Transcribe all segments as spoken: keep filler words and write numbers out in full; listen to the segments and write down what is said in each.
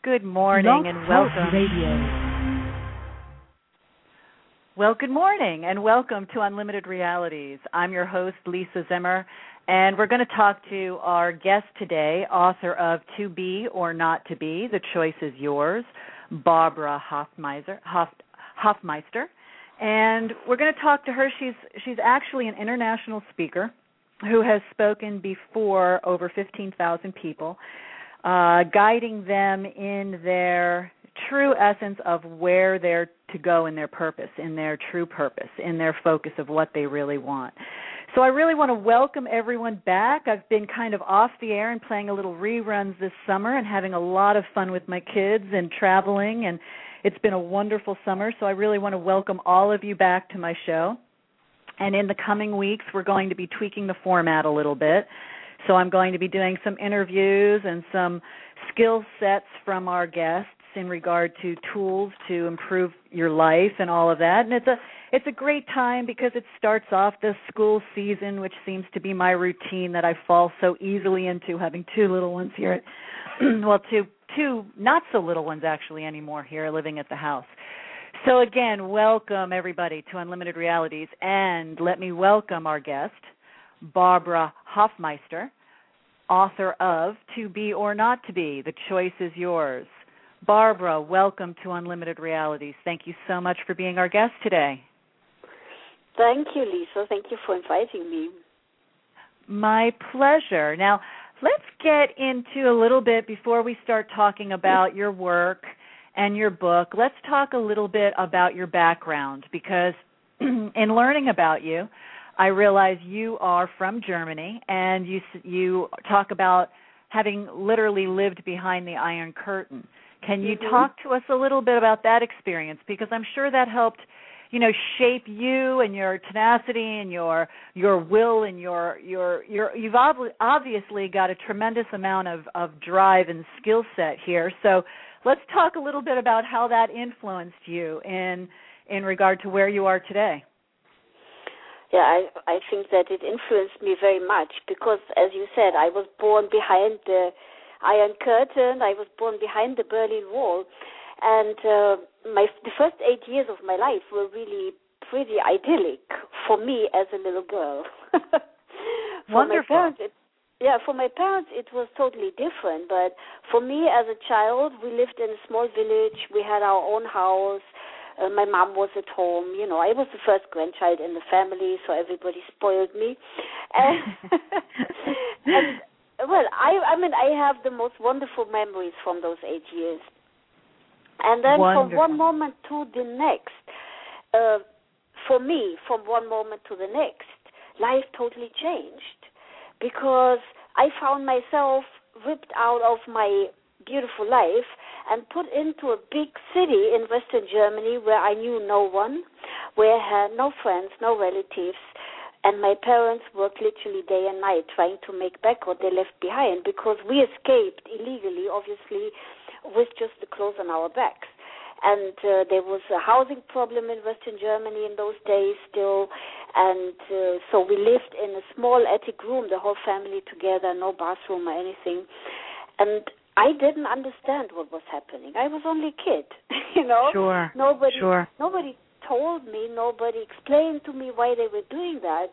Good morning Blog and Talk welcome. Radio. Well, good morning and welcome to Unlimited Realities. I'm your host, Lisa Zimmer, and we're going to talk to our guest today, author of To Be or Not to Be, The Choice is Yours, Barbara Hofmeister. Hof, Hofmeister. And we're going to talk to her. She's she's actually an international speaker who has spoken before over fifteen thousand people, uh, guiding them in their true essence of where they're to go in their purpose, in their true purpose, in their focus of what they really want. So I really want to welcome everyone back. I've been kind of off the air and playing a little reruns this summer and having a lot of fun with my kids and traveling, and it's been a wonderful summer. So I really want to welcome all of you back to my show. And in the coming weeks, we're going to be tweaking the format a little bit. So I'm going to be doing some interviews and some skill sets from our guests in regard to tools to improve your life and all of that. And it's a it's a great time because it starts off the school season, which seems to be my routine that I fall so easily into, having two little ones here. At, well, two two not so little ones actually anymore here, living at the house. So again, welcome everybody to Unlimited Realities, and let me welcome our guest, Barbara Hofmeister, author of To Be or Not to Be, The Choice is Yours. Barbara, welcome to Unlimited Realities. Thank you so much for being our guest today. Thank you, Lisa. Thank you for inviting me. My pleasure. Now, let's get into a little bit, before we start talking about your work and your book, let's talk a little bit about your background, because in learning about you, I realize you are from Germany, and you you talk about having literally lived behind the Iron Curtain. Can you mm-hmm. talk to us a little bit about that experience? Because I'm sure that helped, you know, shape you and your tenacity and your your will and your your your. You've ob- obviously got a tremendous amount of, of drive and skill set here. So let's talk a little bit about how that influenced you in in regard to where you are today. Yeah, I, I think that it influenced me very much because, as you said, I was born behind the Iron Curtain. I was born behind the Berlin Wall. And uh, my the first eight years of my life were really pretty idyllic for me as a little girl. for Wonderful. My parents, it, yeah, for my parents, it was totally different. But for me as a child, we lived in a small village. We had our own house. Uh, my mom was at home. You know, I was the first grandchild in the family, so everybody spoiled me. And, and well, I, I mean, I have the most wonderful memories from those eight years. And then Wonderful. from one moment to the next, uh, for me, from one moment to the next, life totally changed because I found myself ripped out of my beautiful life and put into a big city in Western Germany where I knew no one, where I had no friends, no relatives, and my parents worked literally day and night trying to make back what they left behind because we escaped illegally, obviously, with just the clothes on our backs. And uh, there was a housing problem in Western Germany in those days still, and uh, so we lived in a small attic room, the whole family together, no bathroom or anything. And I didn't understand what was happening. I was only a kid, you know. Sure. Nobody, sure. nobody told me, nobody explained to me why they were doing that.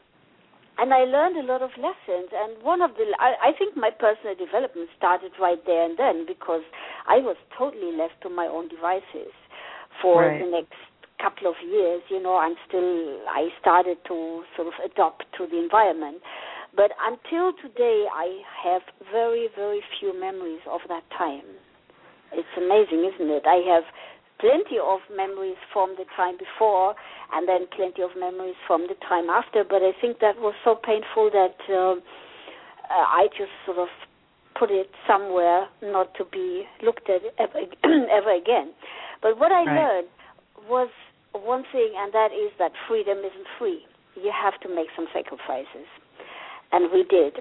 And I learned a lot of lessons. And one of the, I, I think my personal development started right there and then because I was totally left to my own devices for right. the next couple of years. You know, I'm still, I started to sort of adopt to the environment. But until today, I have very, very few memories of that time. It's amazing, isn't it? I have plenty of memories from the time before and then plenty of memories from the time after, but I think that was so painful that uh, uh, I just sort of put it somewhere not to be looked at ever, ever again. But what I right. learned was one thing, and that is that freedom isn't free. You have to make some sacrifices. And we did.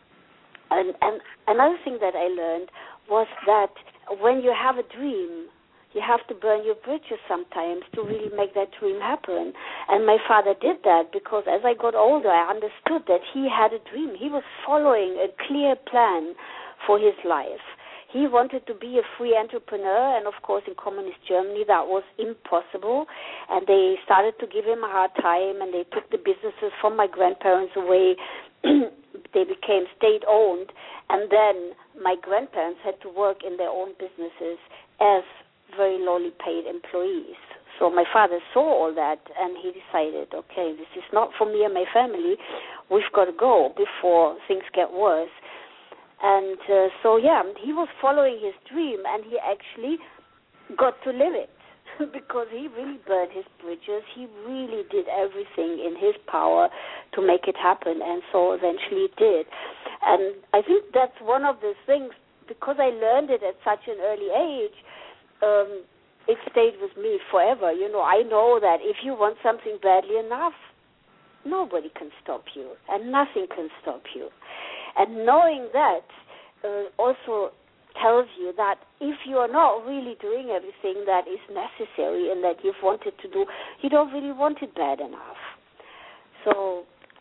And, and another thing that I learned was that when you have a dream, you have to burn your bridges sometimes to really make that dream happen. And my father did that because as I got older, I understood that he had a dream. He was following a clear plan for his life. He wanted to be a free entrepreneur, and of course in communist Germany that was impossible, and they started to give him a hard time, and they took the businesses from my grandparents away. They became state-owned, and then my grandparents had to work in their own businesses as very lowly paid employees. So my father saw all that, and he decided, okay, this is not for me and my family. We've got to go before things get worse. And uh, so, yeah, he was following his dream, and he actually got to live it because he really burned his bridges. He really did everything in his power to make it happen, and so eventually it did. And I think that's one of the things, because I learned it at such an early age, um, it stayed with me forever. You know, I know that if you want something badly enough, nobody can stop you, and nothing can stop you. And knowing that uh, also tells you that if you are not really doing everything that is necessary and that you've wanted to do, you don't really want it bad enough. So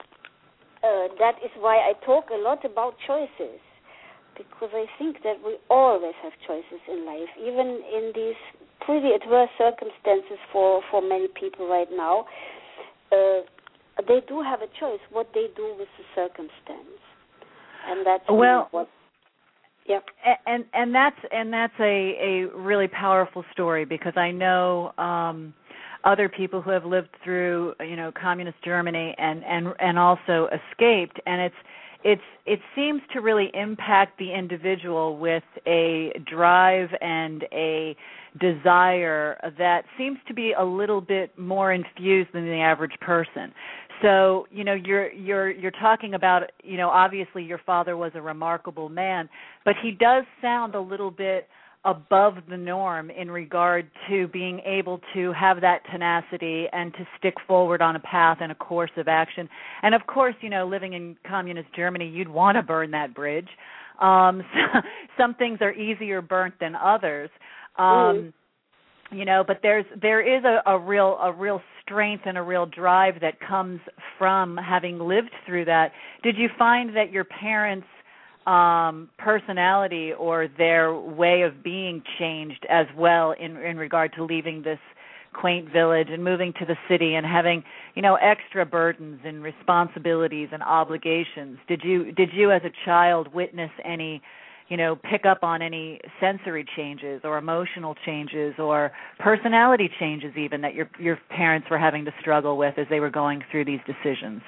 uh, that is why I talk a lot about choices, because I think that we always have choices in life, even in these pretty adverse circumstances for, for many people right now. Uh, they do have a choice what they do with the circumstance, and that's well, what. Yeah, and and that's and that's a, a really powerful story, because I know um, other people who have lived through, you know, communist Germany and, and and also escaped, and it's it's it seems to really impact the individual with a drive and a desire that seems to be a little bit more infused than the average person. So, you know, you're you're you're talking about, you know, obviously your father was a remarkable man, but he does sound a little bit above the norm in regard to being able to have that tenacity and to stick forward on a path and a course of action. And of course, you know, living in communist Germany, you'd want to burn that bridge. Um, so, some things are easier burnt than others. Um, mm. You know, but there's there is a, a real a real strength and a real drive that comes from having lived through that. Did you find that your parents' um, personality or their way of being changed as well in in regard to leaving this quaint village and moving to the city and having, you know, extra burdens and responsibilities and obligations? Did you did you as a child witness any, you know, pick up on any sensory changes or emotional changes or personality changes even that your your parents were having to struggle with as they were going through these decisions?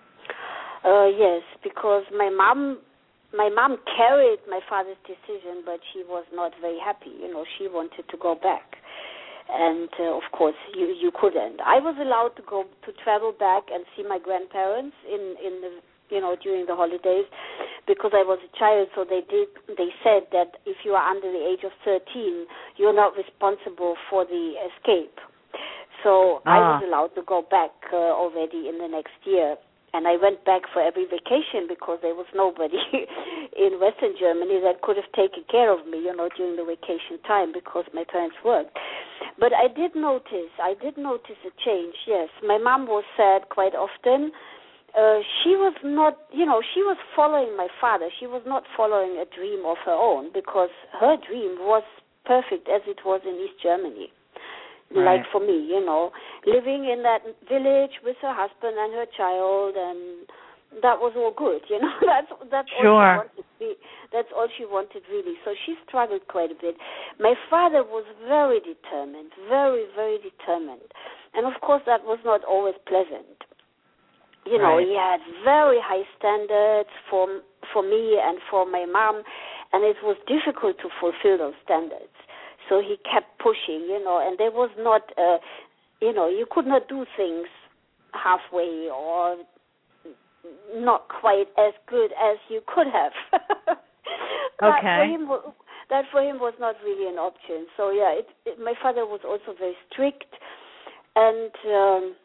Uh, yes, because my mom, my mom carried my father's decision, but she was not very happy. You know, she wanted to go back, and uh, of course you you couldn't. I was allowed to go to travel back and see my grandparents in in the you know, during the holidays, because I was a child, so they did. They said that if you are under the age of thirteen, you're not responsible for the escape. So ah. I was allowed to go back uh, already in the next year, and I went back for every vacation because there was nobody in Western Germany that could have taken care of me, you know, during the vacation time because my parents worked. But I did notice, I did notice a change. Yes, my mom was sad quite often. Uh, she was not, you know, she was following my father. She was not following a dream of her own, because her dream was perfect as it was in East Germany. Right. Like for me, you know, living in that village with her husband and her child, and that was all good, you know. that's that's sure. all she wanted. That's all she wanted, really. So she struggled quite a bit. My father was very determined, very, very determined, and of course that was not always pleasant. You know, right. he had very high standards for for me and for my mom, and it was difficult to fulfill those standards. So he kept pushing, you know, and there was not, uh, you know, you could not do things halfway or not quite as good as you could have. that okay. For him, that for him was not really an option. So, yeah, it, it, my father was also very strict, and Um,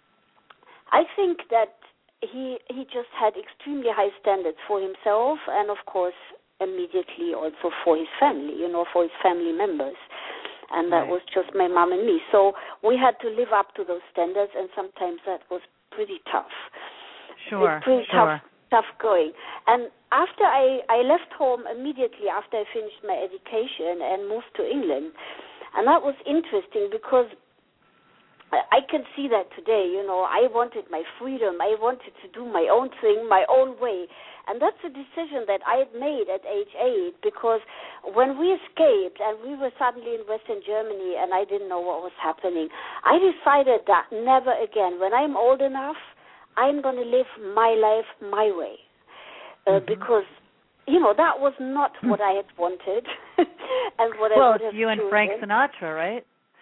I think that he he just had extremely high standards for himself, and of course immediately also for his family, you know, for his family members. And that right. was just my mom and me. So we had to live up to those standards, and sometimes that was pretty tough. Sure, it's pretty sure. tough tough going. And after I, I left home immediately after I finished my education and moved to England. And that was interesting because I can see that today, you know, I wanted my freedom. I wanted to do my own thing, my own way. And that's a decision that I had made at age eight, because when we escaped and we were suddenly in Western Germany and I didn't know what was happening, I decided that never again. When I'm old enough, I'm going to live my life my way. Uh, mm-hmm. Because, you know, that was not what I had wanted. and what well, I would it's have you and chosen. Frank Sinatra, right?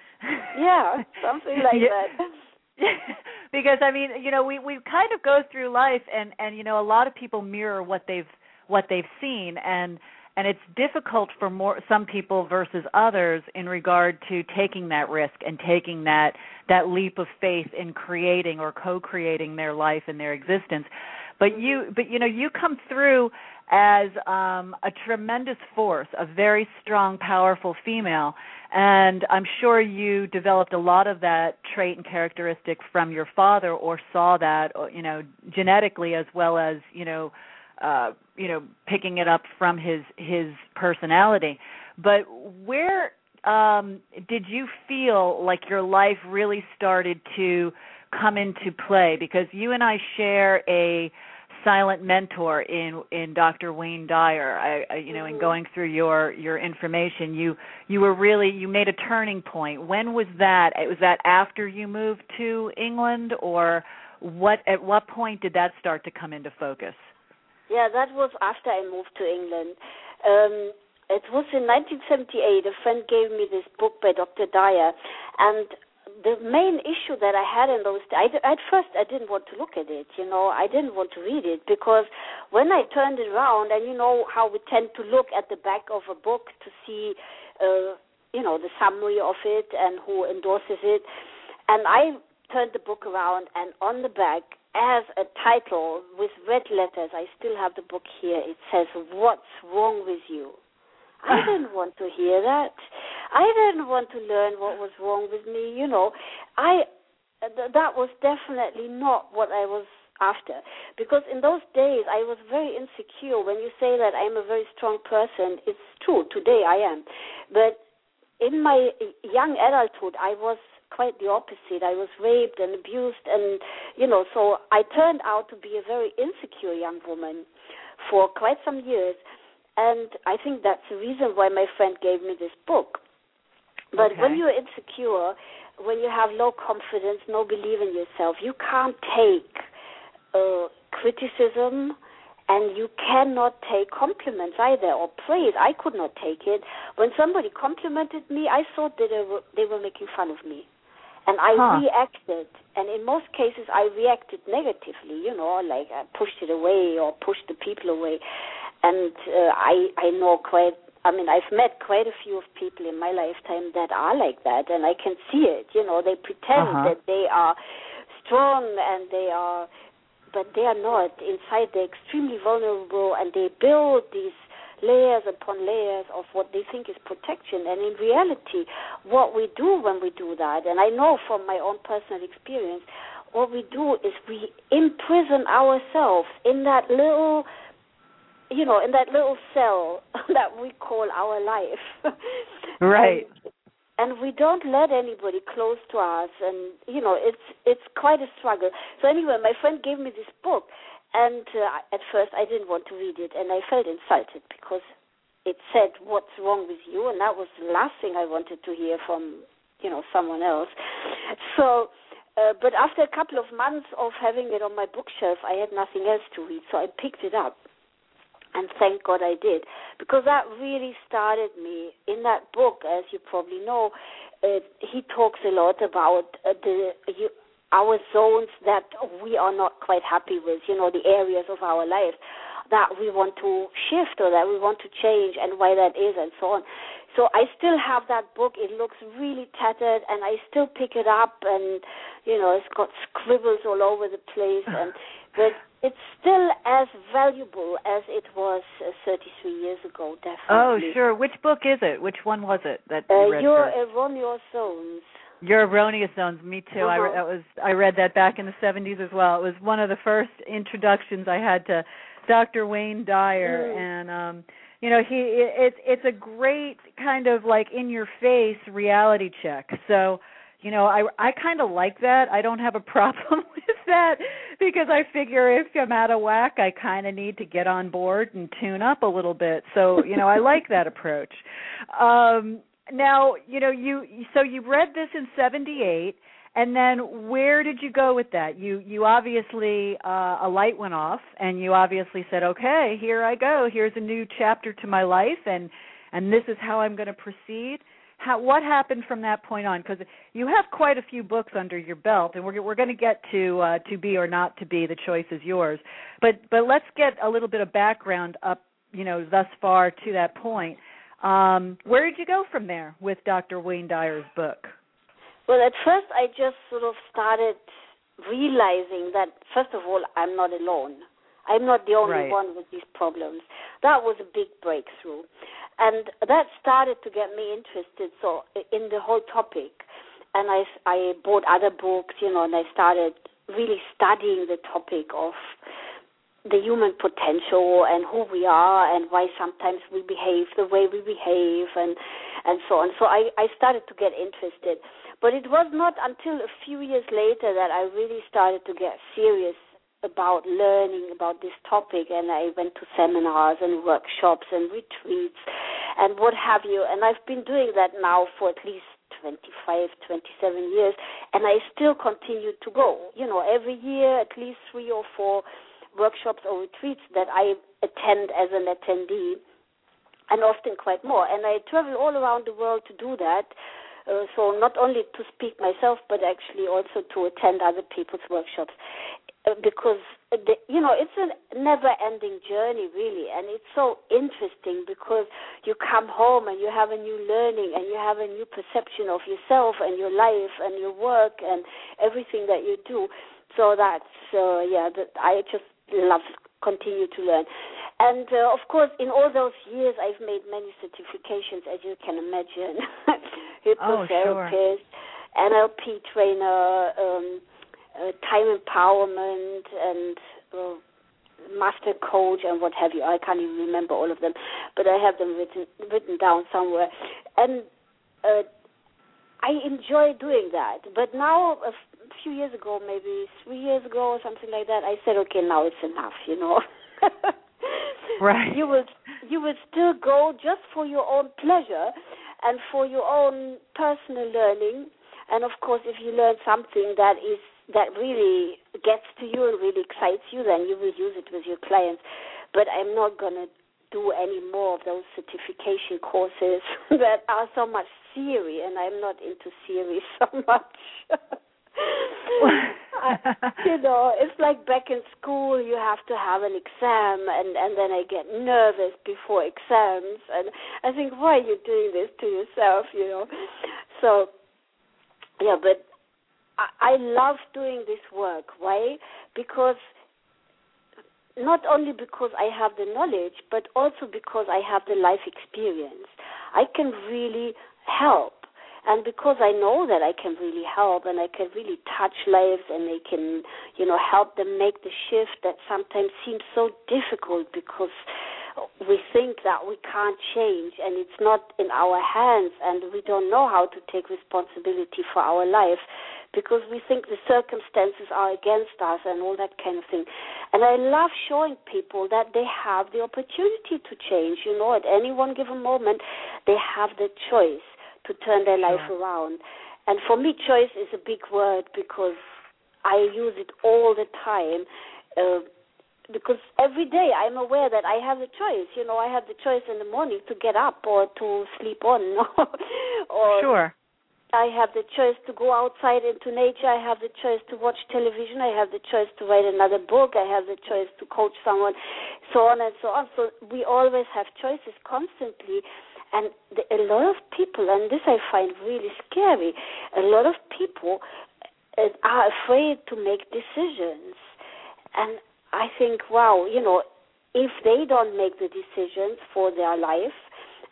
Yeah, something like yeah. that. Because I mean, you know, we, we kind of go through life, and, and you know, a lot of people mirror what they've what they've seen, and and it's difficult for more some people versus others in regard to taking that risk and taking that that leap of faith in creating or co-creating their life and their existence. But you, but you know, you come through as um, a tremendous force, a very strong, powerful female, and I'm sure you developed a lot of that trait and characteristic from your father, or saw that, you know, genetically, as well as you know, uh, you know, picking it up from his his personality. But where um, did you feel like your life really started to come into play? Because you and I share a silent mentor in in Doctor Wayne Dyer. I, I you know, in going through your your information, you you were really you made a turning point. When was that? Was that after you moved to England, or what? At what point did that start to come into focus? Yeah, that was after I moved to England. Um, it was in nineteen seventy-eight. A friend gave me this book by Doctor Dyer, and the main issue that I had in those days, at first I didn't want to look at it, you know, I didn't want to read it, because when I turned it around, and you know how we tend to look at the back of a book to see, uh, you know, the summary of it and who endorses it, and I turned the book around, and on the back, as a title with red letters, I still have the book here, it says, "What's wrong with you?" I didn't want to hear that. I didn't want to learn what was wrong with me. You know, I th- that was definitely not what I was after. Because in those days, I was very insecure. When you say that I'm a very strong person, it's true. Today I am. But in my young adulthood, I was quite the opposite. I was raped and abused, and, you know, so I turned out to be a very insecure young woman for quite some years. And I think that's the reason why my friend gave me this book. But okay. when you're insecure, when you have low confidence, no belief in yourself, you can't take uh, criticism, and you cannot take compliments either, or praise. I could not take it. When somebody complimented me, I thought that they were, they were making fun of me. And I huh. reacted. And in most cases, I reacted negatively, you know, like I pushed it away or pushed the people away. And uh, I I know quite, I mean, I've met quite a few of people in my lifetime that are like that, and I can see it. You know, they pretend uh-huh. that they are strong and they are, but they are not. Inside, they're extremely vulnerable, and they build these layers upon layers of what they think is protection. And in reality, what we do when we do that, and I know from my own personal experience, what we do is we imprison ourselves in that little, you know, in that little cell that we call our life. Right. And, and we don't let anybody close to us, and, you know, it's it's quite a struggle. So anyway, my friend gave me this book, and uh, at first I didn't want to read it, and I felt insulted because it said, "What's wrong with you?" And that was the last thing I wanted to hear from, you know, someone else. So, uh, but after a couple of months of having it on my bookshelf, I had nothing else to read, so I picked it up. And thank God I did, because that really started me. In that book, as you probably know, uh, he talks a lot about uh, the you, our zones that we are not quite happy with, you know, the areas of our life that we want to shift or that we want to change, and why that is, and so on. So I still have that book. It looks really tattered, and I still pick it up, and, you know, it's got scribbles all over the place, and but it's still as valuable as it was uh, thirty-three years ago, definitely. Oh, sure. Which book is it? Which one was it that you uh, read You're first? uh, On Your Zones. Your Erroneous Zones, me too. Uh-huh. I re- that was I read that back in the seventies as well. It was one of the first introductions I had to Doctor Wayne Dyer, Mm. and um, you know, he it, it's it's a great kind of like in your face reality check. So, you know, I I kind of like that. I don't have a problem with that because I figure if I'm out of whack, I kind of need to get on board and tune up a little bit. So, you know, I like that approach. Um, Now, you know, you so you read this in seventy-eight, and then where did you go with that? You you obviously uh, a light went off, and you obviously said, "Okay, here I go. Here's a new chapter to my life, and and this is how I'm going to proceed." How what happened from that point on? Because you have quite a few books under your belt, and we're we're going to get to uh, To Be or Not to Be. The choice is yours. But but let's get a little bit of background up, you know, thus far to that point. Um, where did you go from there with Doctor Wayne Dyer's book? Well, at first I just sort of started realizing that, first of all, I'm not alone. I'm not the only Right. one with these problems. That was a big breakthrough. And that started to get me interested so in the whole topic. And I, I bought other books, you know, and I started really studying the topic of the human potential and who we are and why sometimes we behave the way we behave and and so on. So I, I started to get interested. But it was not until a few years later that I really started to get serious about learning about this topic, and I went to seminars and workshops and retreats and what have you. And I've been doing that now for at least twenty-five, twenty-seven years, and I still continue to go. You know, every year at least three or four workshops or retreats that I attend as an attendee, and often quite more. And I travel all around the world to do that, uh, so not only to speak myself, but actually also to attend other people's workshops, uh, because, the, you know, it's a never-ending journey, really, and it's so interesting because you come home and you have a new learning and you have a new perception of yourself and your life and your work and everything that you do. So that's, uh, yeah, that I just love continue to learn. And, uh, of course, in all those years, I've made many certifications, as you can imagine. Hypnotherapist, oh, sure. N L P trainer, um, uh, time empowerment, and uh, master coach, and what have you. I can't even remember all of them, but I have them written written down somewhere. And uh, I enjoy doing that. But now, a few years ago, maybe three years ago or something like that, I said, okay, now it's enough, you know. Right. You will you will still go just for your own pleasure and for your own personal learning. And of course, if you learn something that is that really gets to you and really excites you, then you will use it with your clients. But I'm not going to do any more of those certification courses that are so much theory, and I'm not into theory so much. I, you know, it's like back in school, you have to have an exam, and, and then I get nervous before exams, and I think, why are you doing this to yourself, you know? So, yeah, but I, I love doing this work. Why? Because not only because I have the knowledge, but also because I have the life experience. I can really help. And because I know that I can really help and I can really touch lives and I can, you know, help them make the shift that sometimes seems so difficult because we think that we can't change and it's not in our hands and we don't know how to take responsibility for our life because we think the circumstances are against us and all that kind of thing. And I love showing people that they have the opportunity to change. You know, at any one given moment, they have the choice to turn their life Sure. around. And for me, choice is a big word because I use it all the time. Uh, because every day I'm aware that I have a choice. You know, I have the choice in the morning to get up or to sleep on. or Sure. I have the choice to go outside into nature. I have the choice to watch television. I have the choice to write another book. I have the choice to coach someone, so on and so on. So we always have choices constantly. And the, a lot of people, and this I find really scary, a lot of people uh, are afraid to make decisions. And I think, wow, you know, if they don't make the decisions for their life,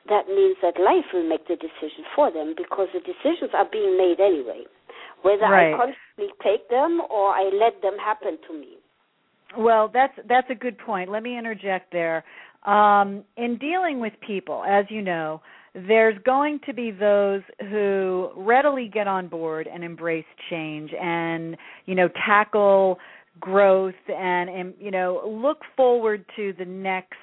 that means that life will make the decision for them, because the decisions are being made anyway, whether right. I consciously take them or I let them happen to me. Well, that's that's a good point. Let me interject there. Um, in dealing with people, as you know, there's going to be those who readily get on board and embrace change and, you know, tackle growth and, and you know, look forward to the next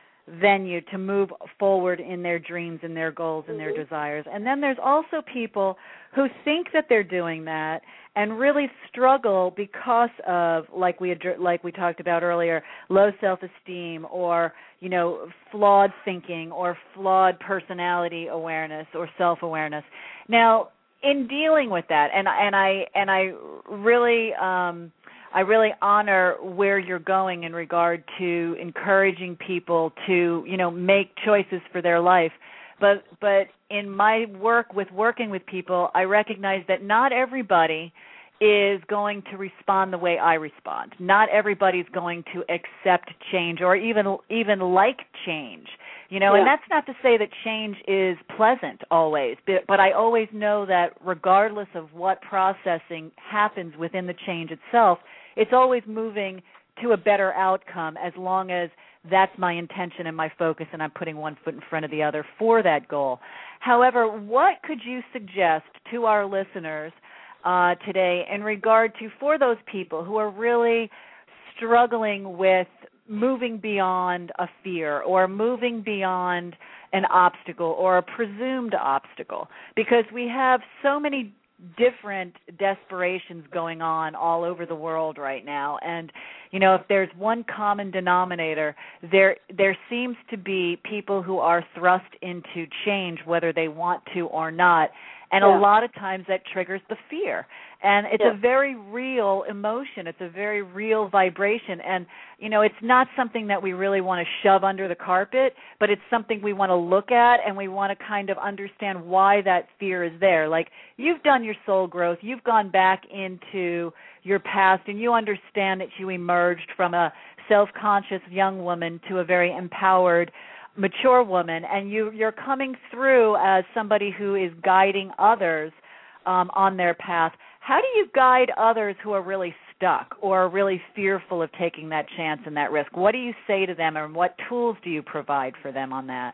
venue to move forward in their dreams and their goals and their desires. And then there's also people who think that they're doing that and really struggle because of, like we like we talked about earlier, low self-esteem or, you know, flawed thinking or flawed personality awareness or self-awareness. Now, in dealing with that, and and I and I really um, I really honor where you're going in regard to encouraging people to, you know, make choices for their life. But but in my work with working with people, I recognize that not everybody is going to respond the way I respond. Not everybody's going to accept change or even even like change. You know, yeah. and that's not to say that change is pleasant always, but, but I always know that regardless of what processing happens within the change itself, it's always moving to a better outcome as long as that's my intention and my focus and I'm putting one foot in front of the other for that goal. However, what could you suggest to our listeners uh, today in regard to, for those people who are really struggling with moving beyond a fear or moving beyond an obstacle or a presumed obstacle? Because we have so many different desperations going on all over the world right now. And, you know, if there's one common denominator, there there seems to be people who are thrust into change whether they want to or not. And yeah. a lot of times that triggers the fear. And it's yeah. a very real emotion. It's a very real vibration. And, you know, it's not something that we really want to shove under the carpet, but it's something we want to look at and we want to kind of understand why that fear is there. Like, you've done your soul growth. You've gone back into your past and you understand that you emerged from a self-conscious young woman to a very empowered mature woman, and you, you're coming through as somebody who is guiding others um, on their path. How do you guide others who are really stuck or are really fearful of taking that chance and that risk? What do you say to them, and what tools do you provide for them on that?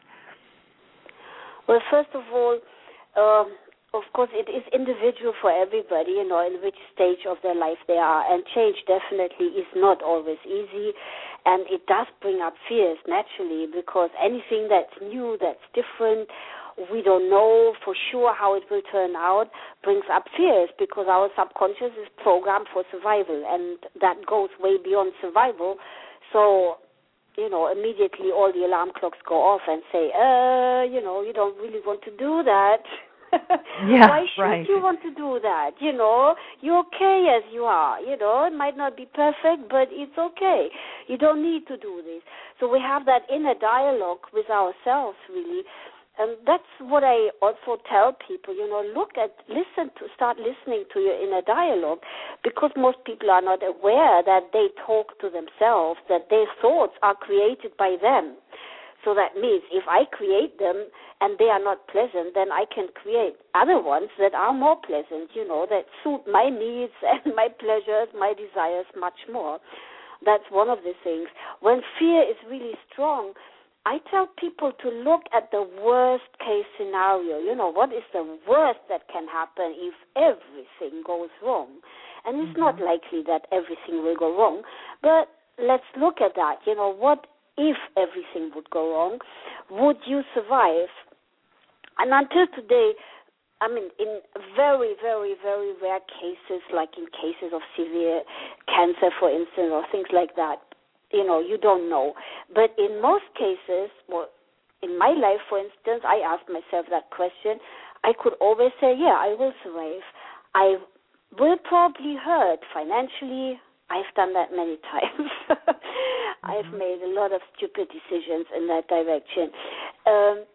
Well, first of all, um, of course, it is individual for everybody, you know, in which stage of their life they are. And change definitely is not always easy. And it does bring up fears, naturally, because anything that's new, that's different, we don't know for sure how it will turn out, brings up fears, because our subconscious is programmed for survival, and that goes way beyond survival. So, you know, immediately all the alarm clocks go off and say, uh, you know, you don't really want to do that. Yeah, Why should right. you want to do that? You know, you're okay as you are. You know, it might not be perfect, but it's okay. You don't need to do this. So we have that inner dialogue with ourselves, really. And that's what I also tell people, you know, look at, listen to, start listening to your inner dialogue, because most people are not aware that they talk to themselves, that their thoughts are created by them. So that means if I create them and they are not pleasant, then I can create other ones that are more pleasant, you know, that suit my needs and my pleasures, my desires much more. That's one of the things. When fear is really strong, I tell people to look at the worst case scenario. You know, what is the worst that can happen if everything goes wrong? And it's mm-hmm. not likely that everything will go wrong, but let's look at that. You know, what if everything would go wrong? Would you survive? And until today, I mean, in very, very, very rare cases, like in cases of severe cancer, for instance, or things like that, you know, you don't know. But in most cases, well, in my life, for instance, I asked myself that question. I could always say, yeah, I will survive. I will probably hurt financially. I've done that many times. mm-hmm. I've made a lot of stupid decisions in that direction. Um,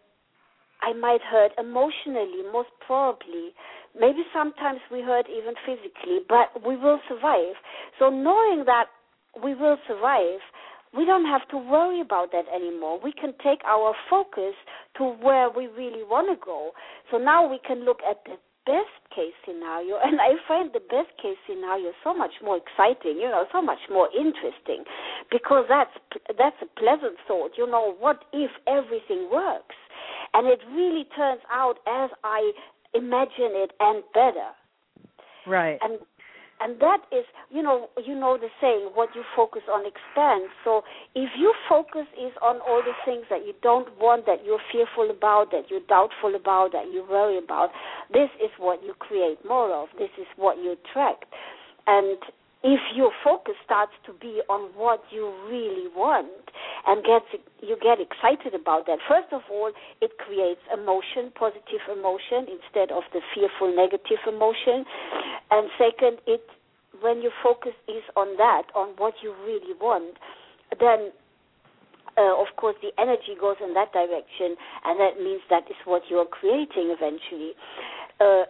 I might hurt emotionally, most probably. Maybe sometimes we hurt even physically, but we will survive. So knowing that we will survive, we don't have to worry about that anymore. We can take our focus to where we really want to go. So now we can look at the best case scenario, and I find the best case scenario so much more exciting, you know, so much more interesting, because that's that's a pleasant thought, you know, what if everything works? And it really turns out as I imagine it and better. Right. And And that is, you know, you know the saying, what you focus on expands. So if your focus is on all the things that you don't want, that you're fearful about, that you're doubtful about, that you worry about, this is what you create more of. This is what you attract. And if your focus starts to be on what you really want and gets, you get excited about that, first of all, it creates emotion, positive emotion, instead of the fearful negative emotion. And second, it when your focus is on that, on what you really want, then, uh, of course, the energy goes in that direction, and that means that is what you are creating eventually. Uh,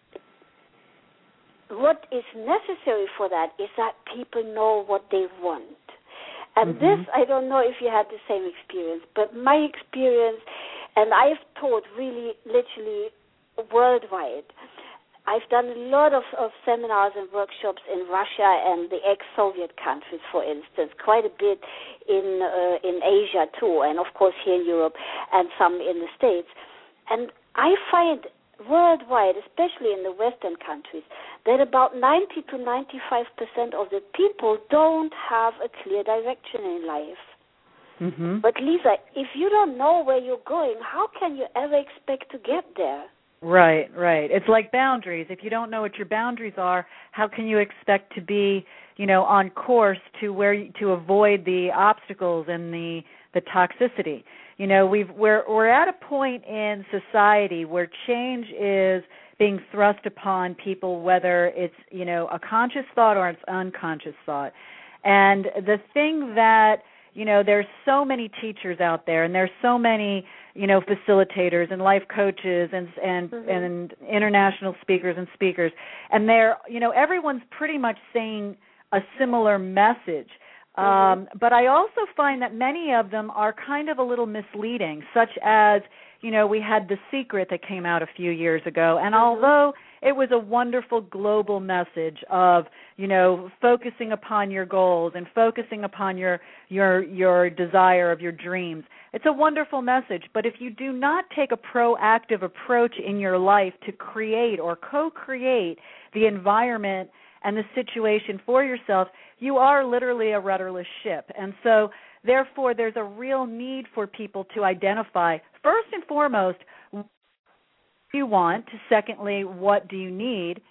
What is necessary for that is that people know what they want. And mm-hmm. this, I don't know if you had the same experience, but my experience, and I've taught really literally worldwide. I've done a lot of, of seminars and workshops in Russia and the ex-Soviet countries, for instance, quite a bit in uh, in Asia too, and of course here in Europe, and some in the States. And I find worldwide, especially in the Western countries, that about ninety to ninety-five percent of the people don't have a clear direction in life. Mm-hmm. But Lisa, if you don't know where you're going, how can you ever expect to get there? Right, right. It's like boundaries. If you don't know what your boundaries are, how can you expect to be, you know, on course to where you, to avoid the obstacles and the the toxicity? You know, we've we're we're at a point in society where change is being thrust upon people, whether it's, you know, a conscious thought or it's unconscious thought. And the thing that, you know, there's so many teachers out there, and there's so many, you know, facilitators and life coaches and and mm-hmm. and international speakers and speakers, and they're, you know, everyone's pretty much saying a similar message. Mm-hmm. Um, but I also find that many of them are kind of a little misleading, such as, you know, we had The Secret that came out a few years ago, and mm-hmm. although it was a wonderful global message of, you know, focusing upon your goals and focusing upon your your your desire of your dreams, it's a wonderful message. But if you do not take a proactive approach in your life to create or co-create the environment and the situation for yourself, you are literally a rudderless ship. And so, therefore, there's a real need for people to identify, first and foremost, what do you want? Secondly, what do you need?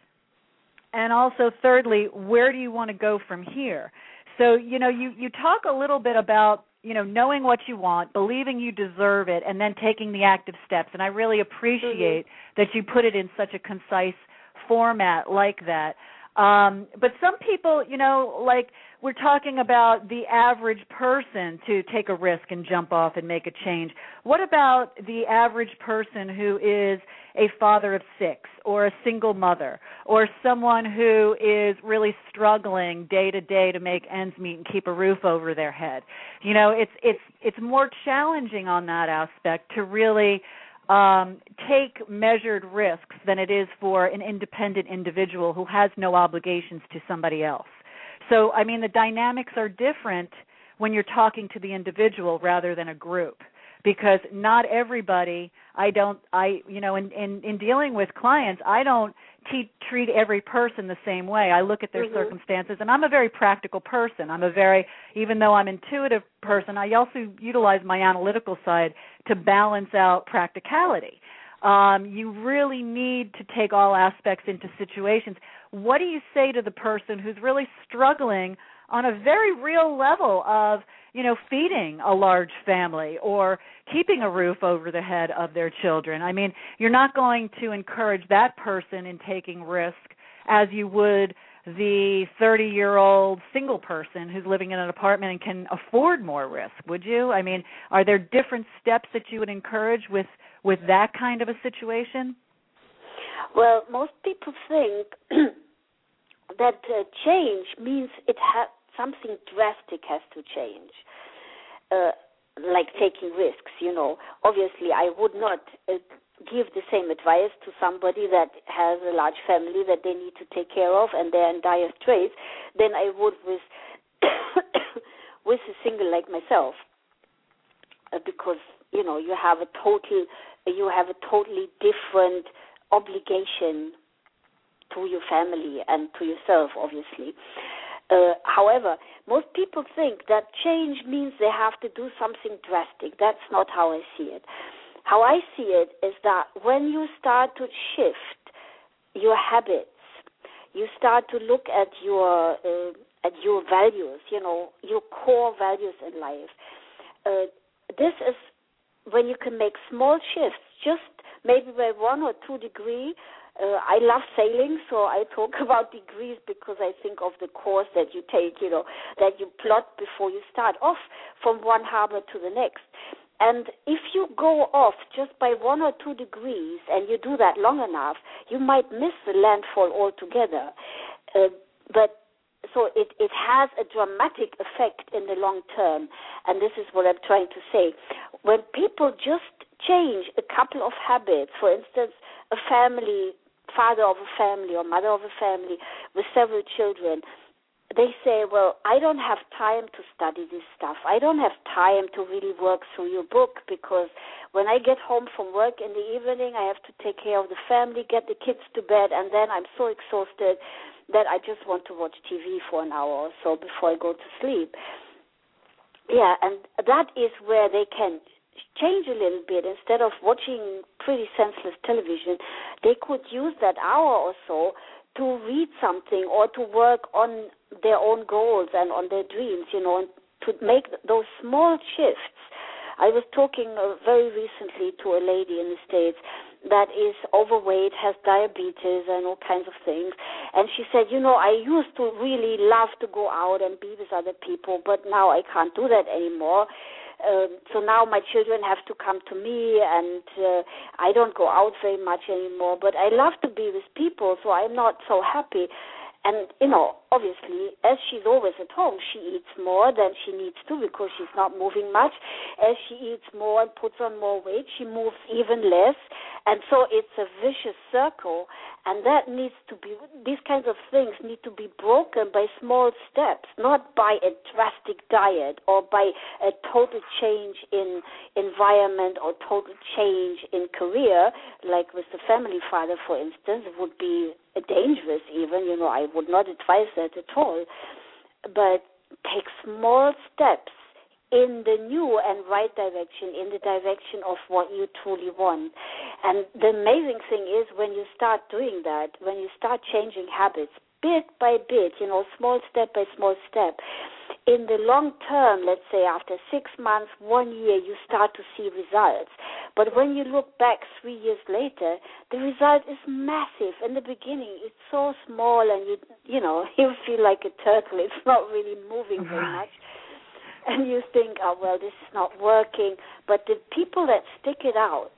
And also, thirdly, where do you want to go from here? So, you know, you, you talk a little bit about, you know, knowing what you want, believing you deserve it, and then taking the active steps. And I really appreciate mm-hmm. that you put it in such a concise format like that. Um, but some people, you know, like we're talking about the average person to take a risk and jump off and make a change. What about the average person who is a father of six or a single mother or someone who is really struggling day to day to make ends meet and keep a roof over their head? You know, it's it's it's more challenging on that aspect to really Um, take measured risks than it is for an independent individual who has no obligations to somebody else. So, I mean, the dynamics are different when you're talking to the individual rather than a group, because not everybody, I don't, I, you know, in, in, in dealing with clients, I don't te- treat every person the same way. I look at their mm-hmm. circumstances, and I'm a very practical person. I'm a very, even though I'm an intuitive person, I also utilize my analytical side to balance out practicality. Um, you really need to take all aspects into situations. What do you say to the person who's really struggling on a very real level of, you know, feeding a large family or keeping a roof over the head of their children? I mean, you're not going to encourage that person in taking risk as you would the thirty-year-old single person who's living in an apartment and can afford more risk, would you? I mean, are there different steps that you would encourage with, with that kind of a situation? Well, most people think that uh, change means it ha- something drastic has to change. uh, like taking risks, you know. Obviously, I would not uh, give the same advice to somebody that has a large family that they need to take care of and they're in dire straits than I would with with a single like myself, uh, because you know you have a total you have a totally different obligation to your family and to yourself, obviously. Uh, however, most people think that change means they have to do something drastic. That's not how I see it. How I see it is that when you start to shift your habits, you start to look at your uh, at your values, you know, your core values in life. Uh, this is when you can make small shifts, just maybe by one or two degree. Uh, I love sailing, so I talk about degrees because I think of the course that you take, you know, that you plot before you start off from one harbor to the next. And if you go off just by one or two degrees and you do that long enough, you might miss the landfall altogether. Uh, but so it, it has a dramatic effect in the long term, and this is what I'm trying to say. When people just change a couple of habits, for instance, a family, father of a family or mother of a family with several children, they say, well, I don't have time to study this stuff. I don't have time to really work through your book because when I get home from work in the evening, I have to take care of the family, get the kids to bed, and then I'm so exhausted that I just want to watch T V for an hour or so before I go to sleep. Yeah, and that is where they can change a little bit. Instead of watching pretty senseless television, they could use that hour or so to read something or to work on their own goals and on their dreams, you know, and to make those small shifts. I was talking uh, very recently to a lady in the States that is overweight, has diabetes and all kinds of things. And she said, you know, I used to really love to go out and be with other people, but now I can't do that anymore. Um, so now my children have to come to me, and uh, I don't go out very much anymore. But I love to be with people, so I'm not so happy. And, you know, obviously, as she's always at home, she eats more than she needs to because she's not moving much. As she eats more and puts on more weight, she moves even less. And so it's a vicious circle. And that needs to be, these kinds of things need to be broken by small steps, not by a drastic diet or by a total change in environment or total change in career, like with the family father, for instance. It would be dangerous even, you know, I would not advise that at all. But take small steps in the new and right direction, in the direction of what you truly want. And the amazing thing is when you start doing that, when you start changing habits bit by bit, you know, small step by small step, in the long term, let's say after six months, one year, you start to see results. But when you look back three years later, the result is massive. In the beginning, it's so small and, you you know, you feel like a turtle. It's not really moving very much. And you think, oh, well, this is not working. But the people that stick it out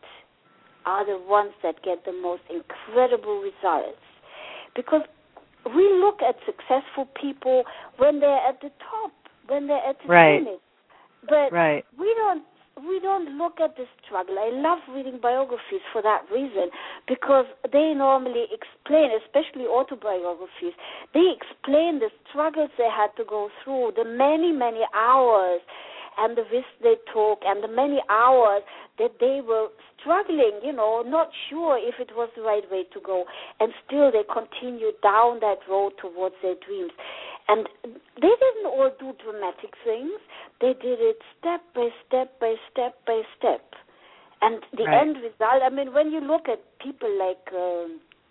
are the ones that get the most incredible results. Because we look at successful people when they're at the top, when they're at the right. finish. But right. we don't we don't look at the struggle. I love reading biographies for that reason, because they normally explain, especially autobiographies, they explain the struggles they had to go through, the many, many hours and the risk they took and the many hours that they were struggling, you know, not sure if it was the right way to go. And still they continued down that road towards their dreams. And they didn't all do dramatic things. They did it step by step by step by step. And the right. end result, I mean, when you look at people like uh,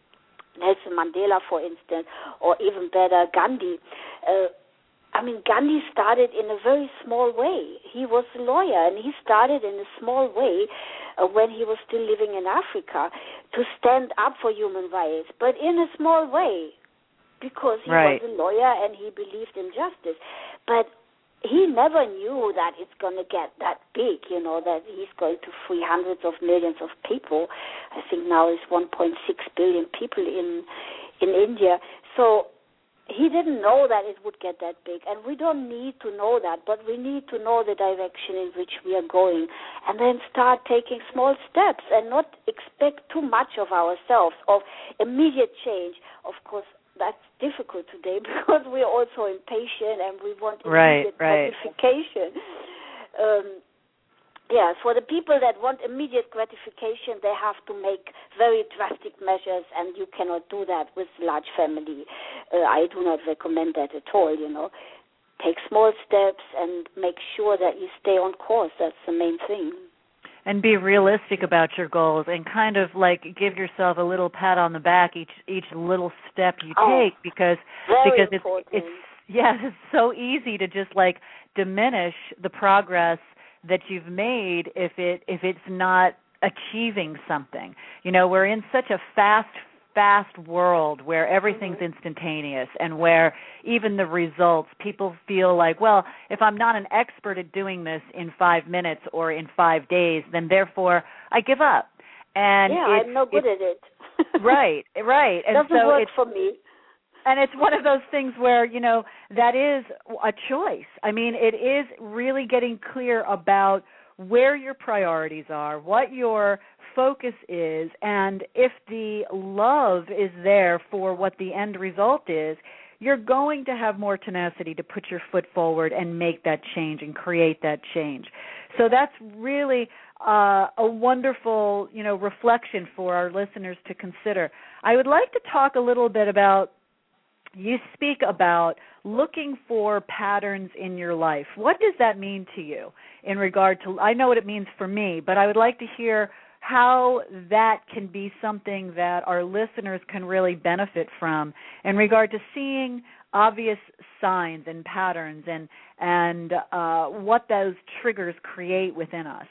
Nelson Mandela, for instance, or even better, Gandhi, uh, I mean, Gandhi started in a very small way. He was a lawyer, and he started in a small way uh, when he was still living in Africa to stand up for human rights, but in a small way, because he right. was a lawyer and he believed in justice. But he never knew that it's going to get that big, you know, that he's going to free hundreds of millions of people. I think now it's one point six billion people in in India. So he didn't know that it would get that big, and we don't need to know that, but we need to know the direction in which we are going, and then start taking small steps and not expect too much of ourselves, of immediate change. Of course, that's difficult today because we're also impatient and we want immediate right, right. gratification. Um, Yeah, for the people that want immediate gratification, they have to make very drastic measures, and you cannot do that with large family. Uh, I do not recommend that at all, you know. Take small steps and make sure that you stay on course. That's the main thing. And be realistic about your goals and kind of like give yourself a little pat on the back each each little step you oh, take because very because important. it's it's yes, it's so easy to just like diminish the progress that you've made if it if it's not achieving something. You know, we're in such a fast, fast world where everything's mm-hmm. instantaneous and where even the results, people feel like, well, if I'm not an expert at doing this in five minutes or in five days, then therefore I give up. And yeah, I'm no good at it. right, right. And doesn't so work it's, for me. And it's one of those things where, you know, that is a choice. I mean, it is really getting clear about where your priorities are, what your focus is, and if the love is there for what the end result is, you're going to have more tenacity to put your foot forward and make that change and create that change. So that's really uh, a wonderful, you know, reflection for our listeners to consider. I would like to talk a little bit about, you speak about looking for patterns in your life. What does that mean to you in regard to, I know what it means for me, but I would like to hear how that can be something that our listeners can really benefit from in regard to seeing obvious signs and patterns and, and uh, what those triggers create within us.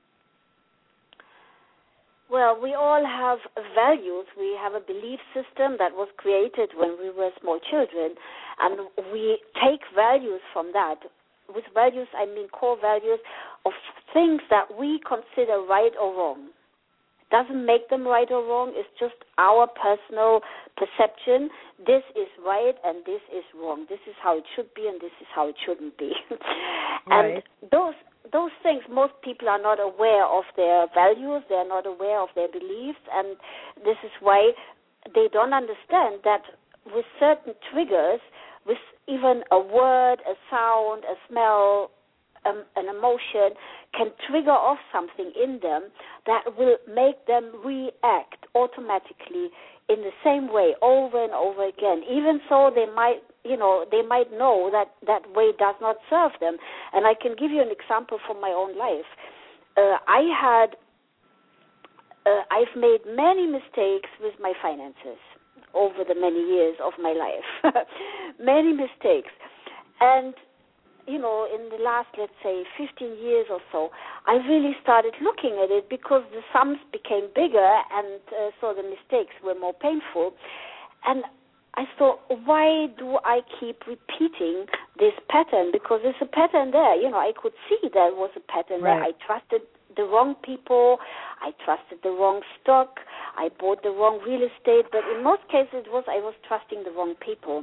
Well, we all have values. We have a belief system that was created when we were small children, and we take values from that. With values, I mean core values of things that we consider right or wrong. It doesn't make them right or wrong. It's just our personal perception. This is right and this is wrong. This is how it should be and this is how it shouldn't be. Right. And those Those things, most people are not aware of their values, they're not aware of their beliefs, and this is why they don't understand that with certain triggers, with even a word, a sound, a smell, um, an emotion, can trigger off something in them that will make them react automatically in the same way over and over again. Even so, they might you know, they might know that that way does not serve them. And I can give you an example from my own life. Uh, I had, uh, I've made many mistakes with my finances over the many years of my life. Many mistakes. And, you know, in the last, let's say, fifteen years or so, I really started looking at it because the sums became bigger and uh, so the mistakes were more painful. And I thought, why do I keep repeating this pattern? Because there's a pattern there. You know, I could see there was a pattern right. there. I trusted the wrong people. I trusted the wrong stock. I bought the wrong real estate. But in most cases, it was I was trusting the wrong people.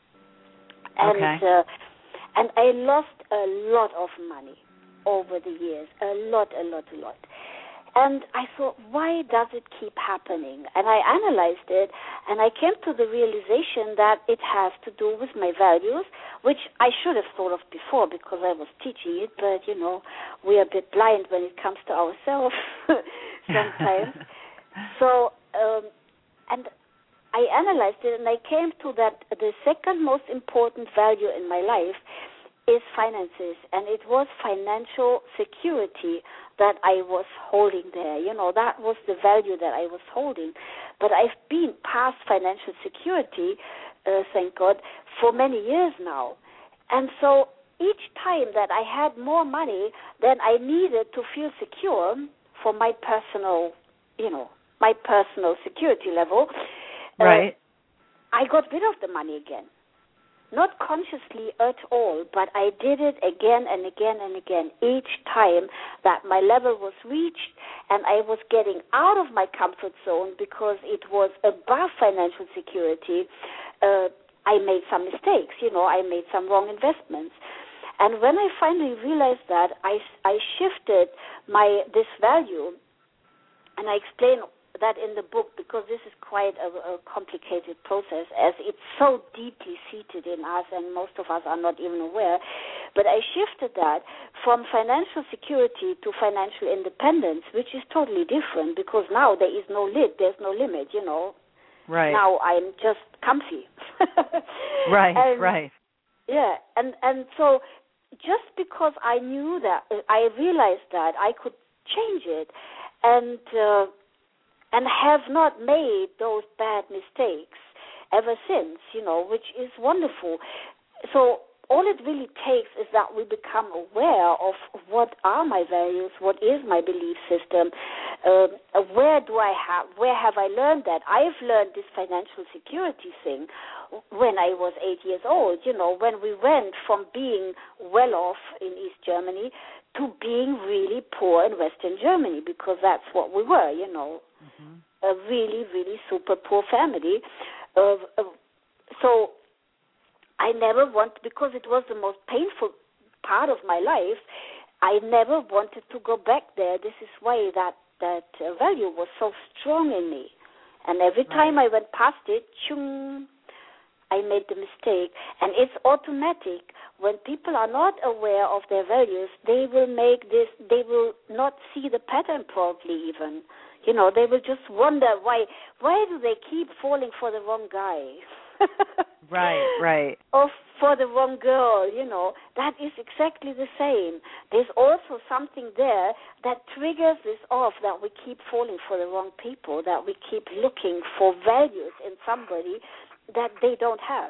And okay. uh, and I lost a lot of money over the years, a lot, a lot, a lot. And I thought, why does it keep happening? And I analyzed it, and I came to the realization that it has to do with my values, which I should have thought of before because I was teaching it, but, you know, we're a bit blind when it comes to ourselves sometimes. so, um, and I analyzed it, and I came to that the second most important value in my life is finances, and it was financial security that I was holding there. You know, that was the value that I was holding. But I've been past financial security, uh, thank God, for many years now. And so each time that I had more money than I needed to feel secure for my personal, you know, my personal security level, right. uh, I got rid of the money again. Not consciously at all, but I did it again and again and again, each time that my level was reached and I was getting out of my comfort zone because it was above financial security. Uh, I made some mistakes, you know, I made some wrong investments. And when I finally realized that, I, I shifted my this value, and I explain that in the book because this is quite a, a complicated process, as it's so deeply seated in us and most of us are not even aware. But I shifted that from financial security to financial independence, which is totally different because now there is no lid, there's no limit, you know. Right. Now I'm just comfy. Right, and, right. Yeah, and, and so just because I knew that, I realized that I could change it and uh, and have not made those bad mistakes ever since, you know, which is wonderful. So all it really takes is that we become aware of what are my values, what is my belief system, uh, where do I have, where have I learned that? I've learned this financial security thing when I was eight years old, you know, when we went from being well off in East Germany to being really poor in Western Germany, because that's what we were, you know, mm-hmm. a really, really super poor family. Uh, uh, so I never wanted, because it was the most painful part of my life, I never wanted to go back there. This is why that, that uh, value was so strong in me. And every time right. I went past it, chung, I made the mistake. And it's automatic. When people are not aware of their values, they will make this, they will not see the pattern probably even. You know, they will just wonder why, why do they keep falling for the wrong guy? Right, right. Or for the wrong girl, you know. That is exactly the same. There's also something there that triggers this off, that we keep falling for the wrong people, that we keep looking for values in somebody that they don't have.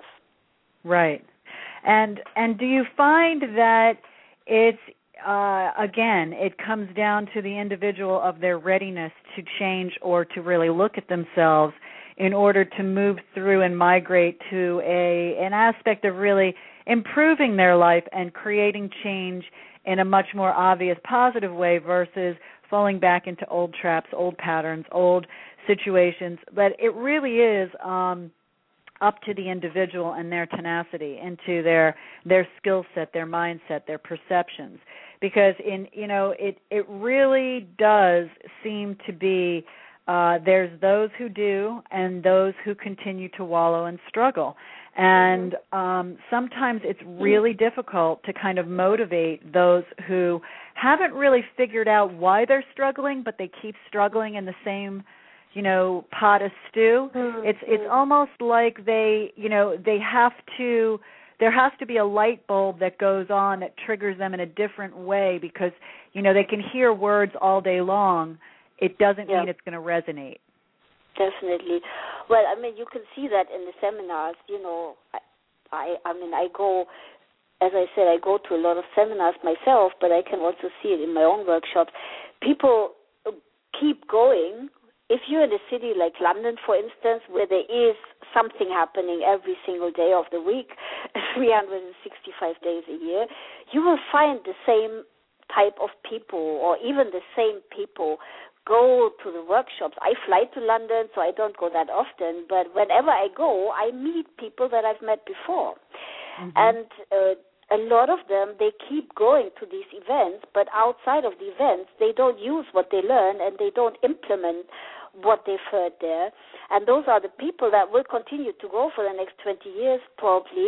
Right. And and do you find that it's, uh, again, it comes down to the individual of their readiness to change or to really look at themselves in order to move through and migrate to a an aspect of really improving their life and creating change in a much more obvious positive way versus falling back into old traps, old patterns, old situations. But it really is um, up to the individual and their tenacity, into their their skill set, their mindset, their perceptions. Because in you know it it really does seem to be Uh, there's those who do and those who continue to wallow and struggle. And um, sometimes it's really difficult to kind of motivate those who haven't really figured out why they're struggling, but they keep struggling in the same, you know, pot of stew. Mm-hmm. It's it's almost like they, you know, they have to, there has to be a light bulb that goes on that triggers them in a different way because, you know, they can hear words all day long. It doesn't yeah. mean it's going to resonate. Definitely. Well, I mean, you can see that in the seminars. You know, I, I, I mean, I go, as I said, I go to a lot of seminars myself, but I can also see it in my own workshops. People keep going. If you're in a city like London, for instance, where there is something happening every single day of the week, three hundred sixty-five days a year, you will find the same type of people or even the same people go to the workshops. I fly to London, so I don't go that often, but whenever I go, I meet people that I've met before. Mm-hmm. And uh, a lot of them, they keep going to these events, but outside of the events, they don't use what they learn and they don't implement what they've heard there. And those are the people that will continue to go for the next twenty years probably,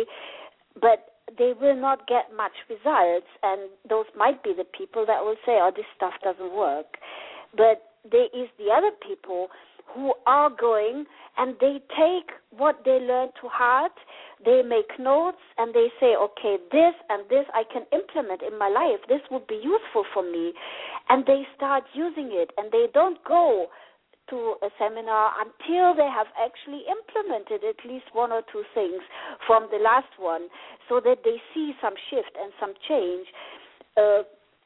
but they will not get much results, and those might be the people that will say, oh, this stuff doesn't work. But there is the other people who are going and they take what they learn to heart, they make notes, and they say, okay, this and this I can implement in my life. This would be useful for me. And they start using it, and they don't go to a seminar until they have actually implemented at least one or two things from the last one so that they see some shift and some change. Uh,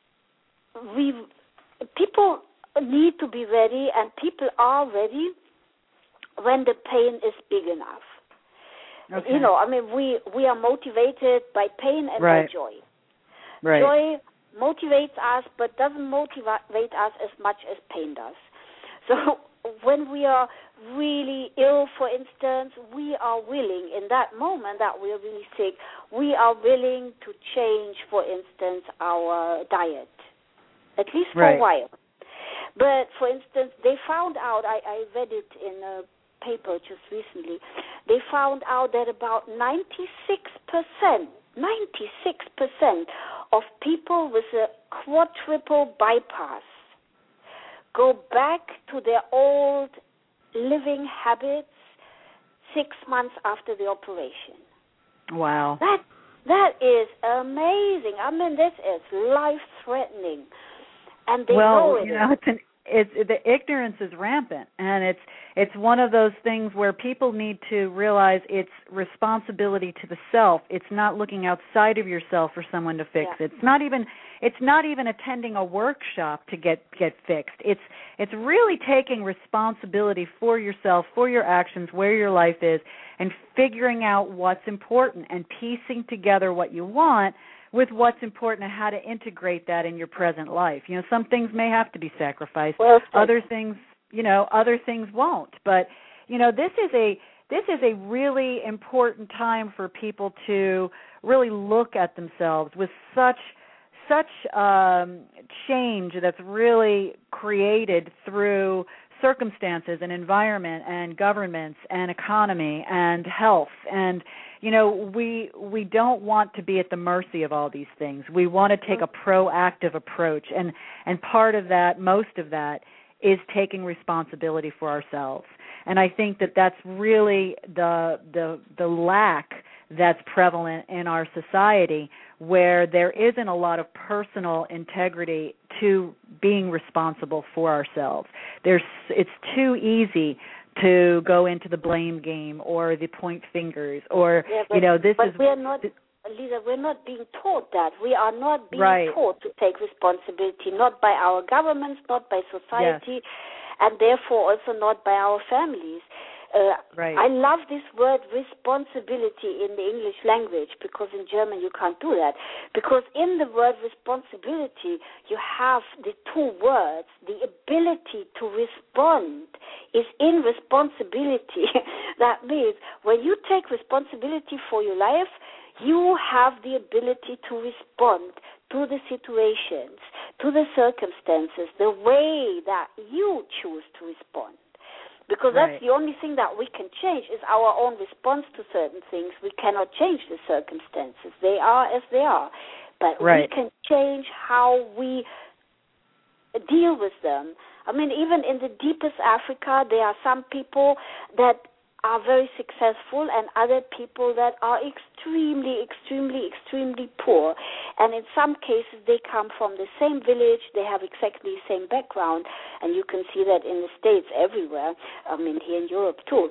we people need to be ready, and people are ready when the pain is big enough. Okay. You know, I mean, we, we are motivated by pain and right. by joy. Right. Joy motivates us, but doesn't motivate us as much as pain does. So when we are really ill, for instance, we are willing, in that moment that we are really sick, we are willing to change, for instance, our diet, at least for right. a while. But, for instance, they found out, I, I read it in a paper just recently, they found out that about ninety-six percent, ninety-six percent of people with a quadruple bypass go back to their old living habits six months after the operation. Wow. That that is amazing. I mean, this is life-threatening, and they well, know it. you know, is. it's an, it's the ignorance is rampant, and it's it's one of those things where people need to realize it's responsibility to the self. It's not looking outside of yourself for someone to fix Yeah. it. It's not even it's not even attending a workshop to get get fixed. It's it's really taking responsibility for yourself, for your actions, where your life is, and figuring out what's important and piecing together what you want with what's important and how to integrate that in your present life. You know, some things may have to be sacrificed. Well said. Other things, you know, other things won't. But, you know, this is a this is a really important time for people to really look at themselves with such such um, change that's really created through circumstances and environment and governments and economy and health. And, you know, we we don't want to be at the mercy of all these things. We want to take a proactive approach. And, and part of that, most of that, is taking responsibility for ourselves. And I think that that's really the the the lack that's prevalent in our society, where there isn't a lot of personal integrity to being responsible for ourselves. There's it's too easy to go into the blame game or the point fingers or yeah, but, you know this but is we are not Lisa, we're not being taught that. We are not being right. taught to take responsibility, not by our governments, not by society, yes. and therefore also not by our families. Uh, right. I love this word responsibility in the English language, because in German you can't do that. Because in the word responsibility you have the two words. The ability to respond is in responsibility. That means when you take responsibility for your life, you have the ability to respond to the situations, to the circumstances, the way that you choose to respond. Because right. that's the only thing that we can change is our own response to certain things. We cannot change the circumstances. They are as they are. But right. we can change how we deal with them. I mean, even in the deepest Africa, there are some people that are very successful and other people that are extremely, extremely, extremely poor. And in some cases, they come from the same village, they have exactly the same background, and you can see that in the States everywhere, I mean, here in Europe too.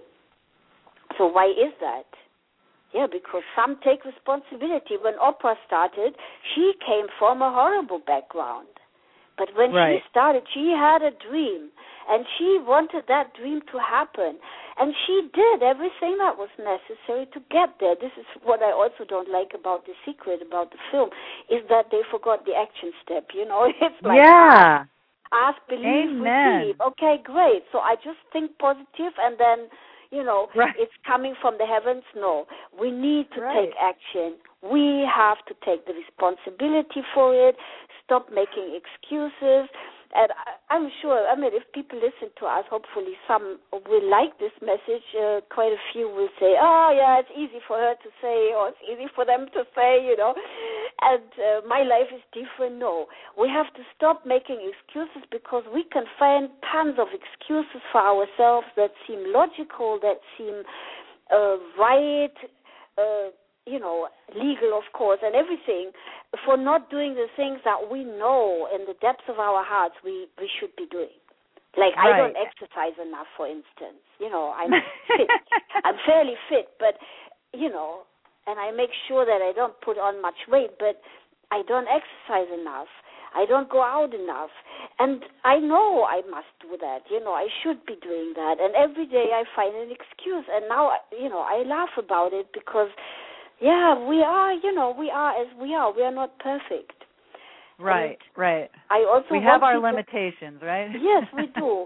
So why is that? Yeah, because some take responsibility. When Oprah started, she came from a horrible background. But when right. she started, she had a dream, and she wanted that dream to happen. And she did everything that was necessary to get there. This is what I also don't like about The Secret, about the film, is that they forgot the action step, you know. It's like, yeah. ask, ask believe, Amen. receive. Okay, great. So I just think positive and then, you know, right. it's coming from the heavens. No, we need to right. take action. We have to take the responsibility for it, stop making excuses. And I, I'm sure, I mean, if people listen to us, hopefully some will like this message. Uh, quite a few will say, oh, yeah, it's easy for her to say, or it's easy for them to say, you know, and uh, my life is different. No, we have to stop making excuses, because we can find tons of excuses for ourselves that seem logical, that seem uh, right, uh, you know, legal, of course, and everything, for not doing the things that we know in the depths of our hearts we, we should be doing. Like, right. I don't exercise enough, for instance. You know, I'm fit. I'm fairly fit, but, you know, and I make sure that I don't put on much weight, but I don't exercise enough. I don't go out enough. And I know I must do that. You know, I should be doing that. And every day I find an excuse. And now, you know, I laugh about it because, yeah, we are, you know, we are as we are. We are not perfect. Right, and right. I also we have our people, limitations, right? Yes, we do.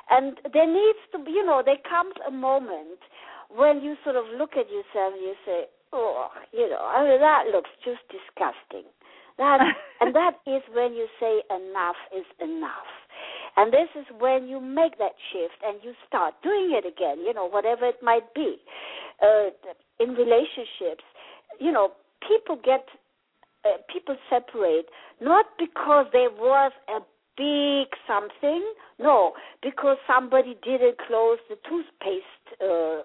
And there needs to be, you know, there comes a moment when you sort of look at yourself and you say, oh, you know, I mean, that looks just disgusting. That, and that is when you say enough is enough. And this is when you make that shift and you start doing it again, you know, whatever it might be. Uh, in relationships, you know, people get, uh, people separate not because there was a big something, no, because somebody didn't close the toothpaste uh,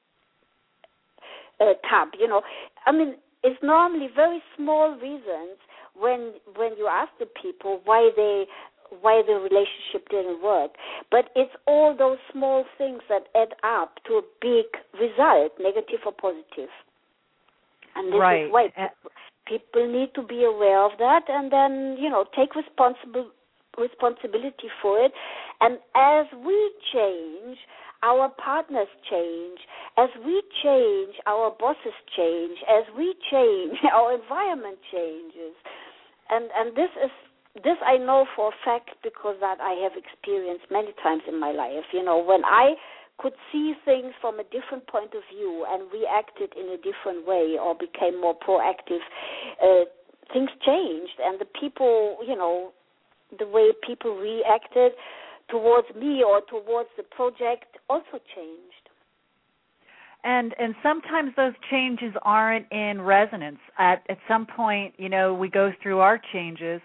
uh, tub, you know. I mean, it's normally very small reasons when when you ask the people why they why the relationship didn't work. But it's all those small things that add up to a big result, negative or positive. And this right. is why people, people need to be aware of that and then, you know, take responsible responsibility for it. And as we change, our partners change. As we change, our bosses change. As we change, our environment changes. And and this is this I know for a fact because that I have experienced many times in my life. You know, when I could see things from a different point of view and reacted in a different way or became more proactive, uh, things changed. And the people, you know, the way people reacted towards me or towards the project also changed. And and sometimes those changes aren't in resonance. At at some point, you know, we go through our changes.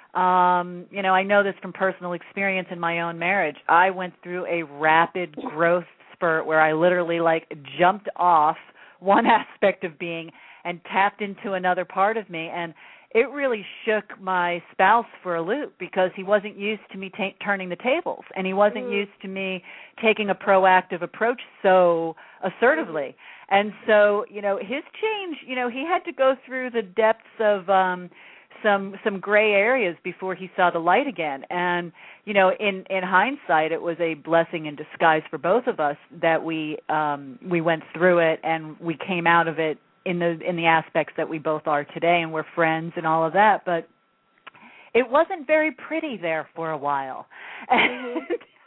Um, you know, I know this from personal experience in my own marriage. I went through a rapid growth spurt where I literally like jumped off one aspect of being and tapped into another part of me, and it really shook my spouse for a loop because he wasn't used to me ta- turning the tables, and he wasn't mm. used to me taking a proactive approach so assertively. Mm. And so, you know, his change, you know, he had to go through the depths of um, some some gray areas before he saw the light again. And, you know, in, in hindsight, it was a blessing in disguise for both of us that we um, we went through it and we came out of it in the in the aspects that we both are today, and we're friends and all of that, but it wasn't very pretty there for a while. Mm-hmm.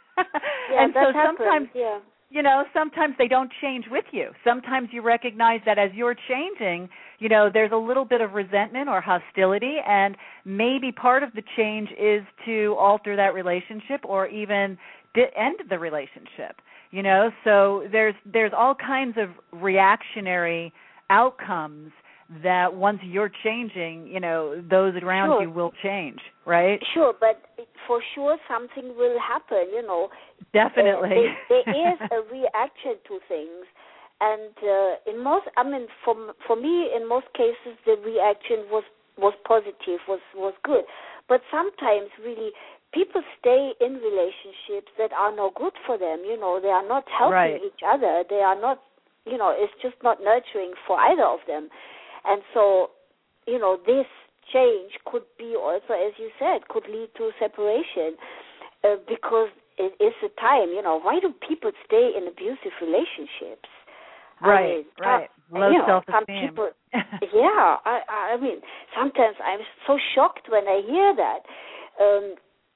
yeah, and that so happens. sometimes, yeah. you know, sometimes they don't change with you. Sometimes you recognize that as you're changing, you know, there's a little bit of resentment or hostility, and maybe part of the change is to alter that relationship or even di- end the relationship. You know, so there's there's all kinds of reactionary outcomes that once you're changing, you know, those around sure. you will change, right? Sure, but for sure something will happen, you know. Definitely. Uh, there, there is a reaction to things. And uh, in most, I mean, for, for me, in most cases, the reaction was, was positive, was, was good. But sometimes, really, people stay in relationships that are no good for them, you know. They are not helping right. each other. They are not, you know, it's just not nurturing for either of them. And so, you know, this change could be also, as you said, could lead to separation uh, because it is a time, you know, why do people stay in abusive relationships? Right, I mean, right. Some, Low you know, self-esteem. Some people, yeah, I, I mean, sometimes I'm so shocked when I hear that. Um,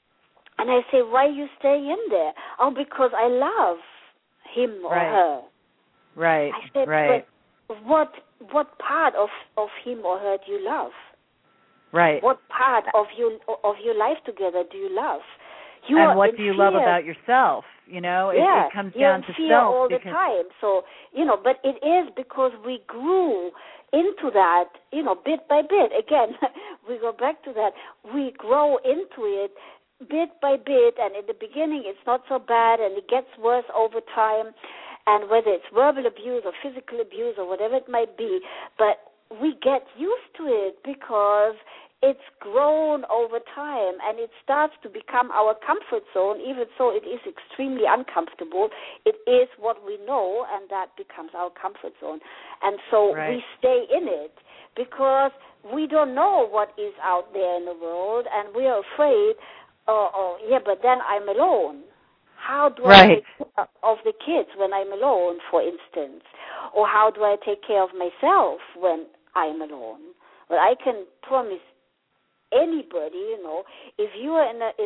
and I say, why you stay in there? Oh, because I love him or right. her. Right, I said, right. but what what part of, of him or her do you love? Right. What part of you of your life together do you love? You and are what in do you fear. love about yourself? You know, it, yeah, it comes you're down in to fear self. all because... the time. So, you know, but it is because we grew into that, you know, bit by bit. Again, we go back to that. We grow into it bit by bit, and in the beginning it's not so bad, and it gets worse over time. And whether it's verbal abuse or physical abuse or whatever it might be, but we get used to it because it's grown over time and it starts to become our comfort zone, even so it is extremely uncomfortable. It is what we know, and that becomes our comfort zone. And so right. we stay in it because we don't know what is out there in the world, and we are afraid, oh, oh yeah, but then I'm alone. How do right. I take care of the kids when I'm alone, for instance? Or how do I take care of myself when I'm alone? Well, I can promise anybody, you know, if you are in a in a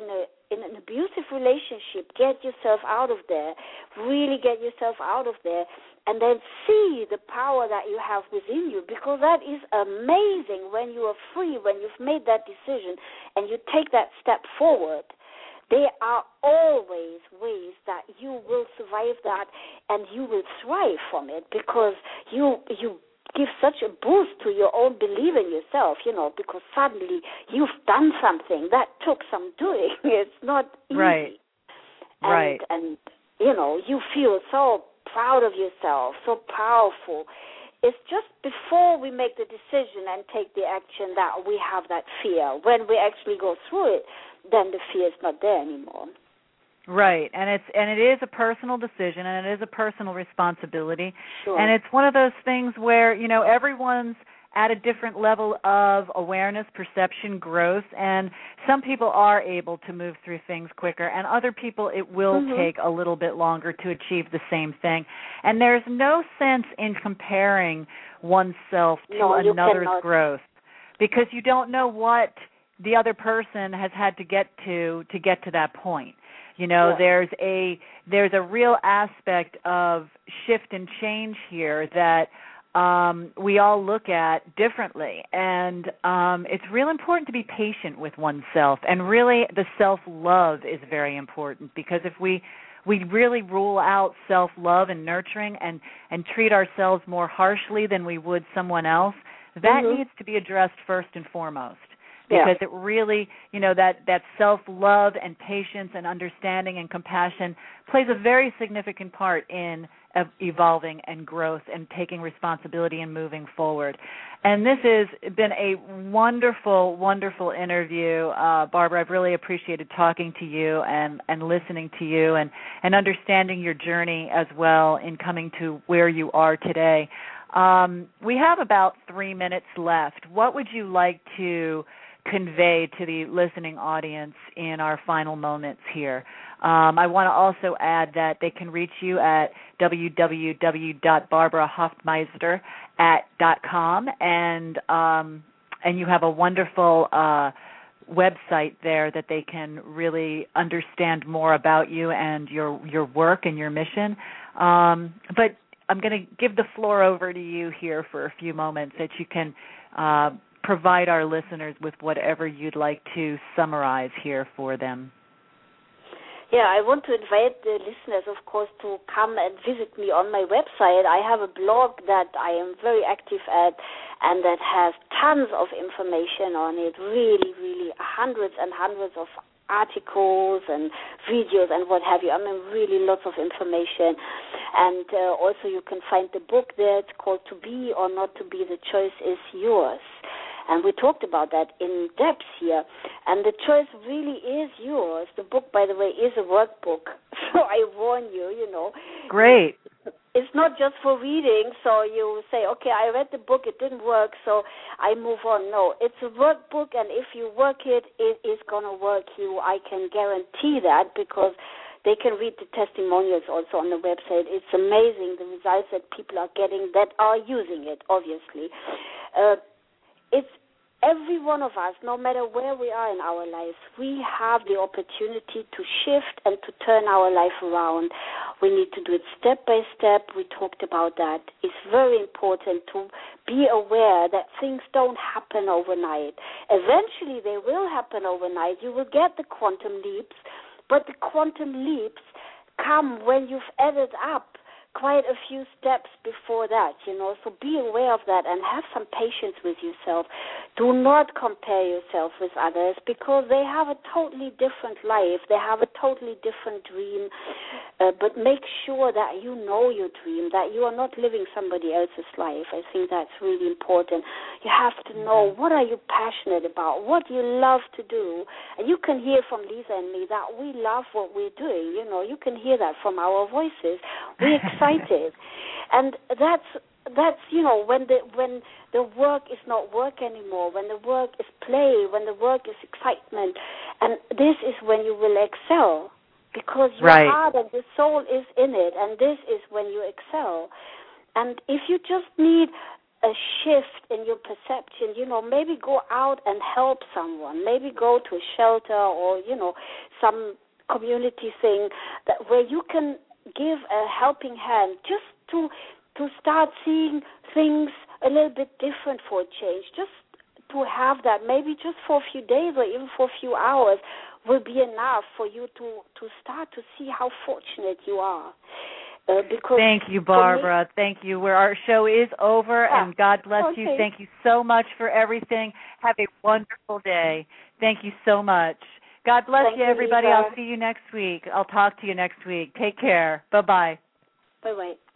in an abusive relationship, get yourself out of there, really get yourself out of there, and then see the power that you have within you, because that is amazing when you are free, when you've made that decision and you take that step forward. There are always ways that you will survive that and you will thrive from it, because you you give such a boost to your own belief in yourself, you know, because suddenly you've done something that took some doing. It's not easy. Right. And, right. And, you know, you feel so proud of yourself, so powerful. It's just before we make the decision and take the action that we have that fear. When we actually go through it, then the fear is not there anymore. Right, and it's and it is a personal decision, and it is a personal responsibility. Sure. And it's one of those things where, you know, everyone's at a different level of awareness, perception, growth, and some people are able to move through things quicker, and other people it will mm-hmm. take a little bit longer to achieve the same thing. And there's no sense in comparing oneself to no, another's cannot. growth, because you don't know what the other person has had to get to to get to that point. You know, yeah. there's a there's a real aspect of shift and change here that um, we all look at differently, and um, it's real important to be patient with oneself. And really, the self-love is very important, because if we we really rule out self-love and nurturing and and treat ourselves more harshly than we would someone else, that mm-hmm. needs to be addressed first and foremost. Because yeah. it really, you know, that, that self-love and patience and understanding and compassion plays a very significant part in evolving and growth and taking responsibility and moving forward. And this has been a wonderful, wonderful interview. Uh, Barbara, I've really appreciated talking to you and, and listening to you and, and understanding your journey as well in coming to where you are today. Um, we have about three minutes left. What would you like to convey to the listening audience in our final moments here? Um, I want to also add that they can reach you at w w w dot barbara hoftmeister dot com, and um, and you have a wonderful uh, website there that they can really understand more about you and your your work and your mission. Um, but I'm going to give the floor over to you here for a few moments that you can uh, provide our listeners with whatever you'd like to summarize here for them. Yeah, I want to invite the listeners, of course, to come and visit me on my website. I have a blog that I am very active at and that has tons of information on it, really, really hundreds and hundreds of articles and videos and what have you. I mean, really lots of information. And uh, also you can find the book there. It's called To Be or Not to Be, The Choice is Yours. And we talked about that in depth here. And the choice really is yours. The book, by the way, is a workbook. So I warn you, you know. Great. It's not just for reading, so you say, okay, I read the book, it didn't work, so I move on. No, it's a workbook, and if you work it, it is going to work you. I can guarantee that, because they can read the testimonials also on the website. It's amazing the results that people are getting that are using it, obviously. Uh, it's every one of us, no matter where we are in our lives, we have the opportunity to shift and to turn our life around. We need to do it step by step. We talked about that. It's very important to be aware that things don't happen overnight. Eventually, they will happen overnight. You will get the quantum leaps, but the quantum leaps come when you've added up quite a few steps before that, you know, so be aware of that and have some patience with yourself. Do not compare yourself with others, because they have a totally different life. They have a totally different dream, uh, but make sure that you know your dream, that you are not living somebody else's life. I think that's really important. You have to know, what are you passionate about? What do you love to do? And you can hear from Lisa and me that we love what we're doing. You know, you can hear that from our voices. We're excited. And that's that's you know when the when the work is not work anymore, when the work is play, when the work is excitement, and this is when you will excel, because your right. heart and your soul is in it, and this is when you excel. And if you just need a shift in your perception, you know, maybe go out and help someone, maybe go to a shelter or, you know, some community thing that where you can give a helping hand just to to start seeing things a little bit different for a change. Just to have that, maybe just for a few days or even for a few hours, will be enough for you to, to start to see how fortunate you are. Uh, because Thank you, Barbara. Me, Thank you. Where our show is over, ah, and God bless okay. you. Thank you so much for everything. Have a wonderful day. Thank you so much. God bless Thank you, everybody. Lisa. I'll see you next week. I'll talk to you next week. Take care. Bye-bye. Bye-bye.